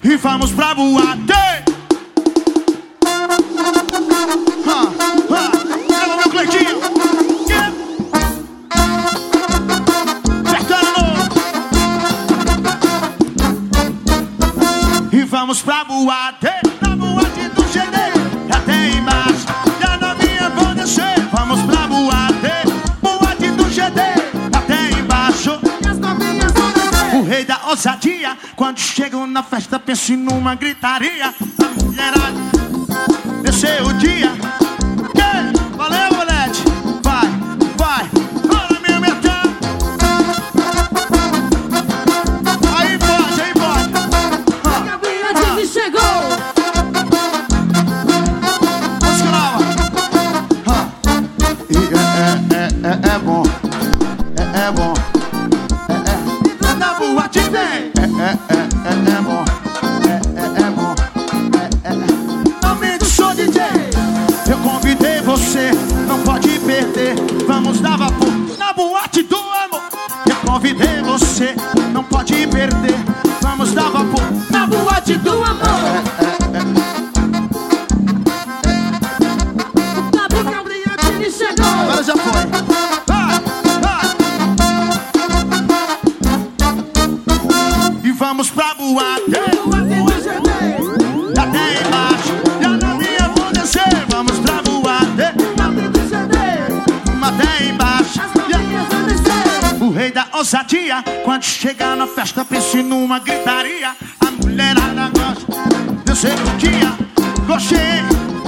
e vamos pra boate. Leva meu Cleitinho. E vamos pra boate, na boate do GD, até embaixo, e a novinha vão descer. Vamos pra boate, boate do GD, até embaixo, e as novinhas vão descer. O rei da ousadia, quando chegam na festa, pense numa gritaria. A mulherada, esse é o dia. Valeu, Bolete, vai, vai. Olha minha metade. Aí pode, aí pode. Chegou! É bom, é bom, na boate tem. É bom, é bom, Aumente o som, DJ. Eu convidei você, não pode perder. Vamos dar vapor na boate do amor. Eu convidei você, não pode perder. Vamos dar vapor na boate do amor. Agora já foi. Vai, vai. E vamos pra boate, até embaixo, e a novinha vão descer. Vamos pra boate, até embaixo, o rei da ousadia, quando chegar na festa, pense numa gritaria. A mulherada gosta desse dia. Gostei.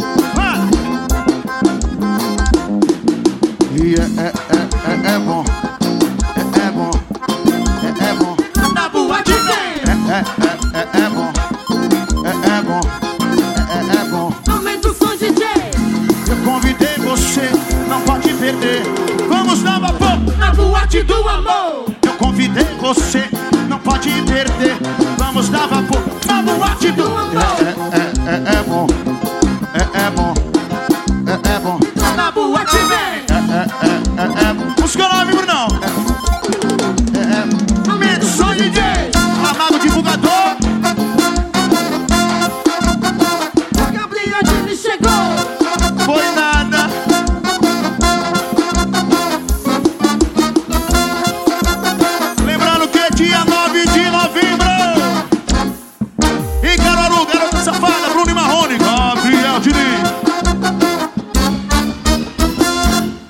E é bom, é bom, é bom. Na boate tem. É bom, é bom, é bom. Aumenta o som, DJ. Eu convidei você, não pode perder. Vamos dar vapor na boate do amor. Eu convidei você, não pode perder. Vamos dar vapor na boate do amor.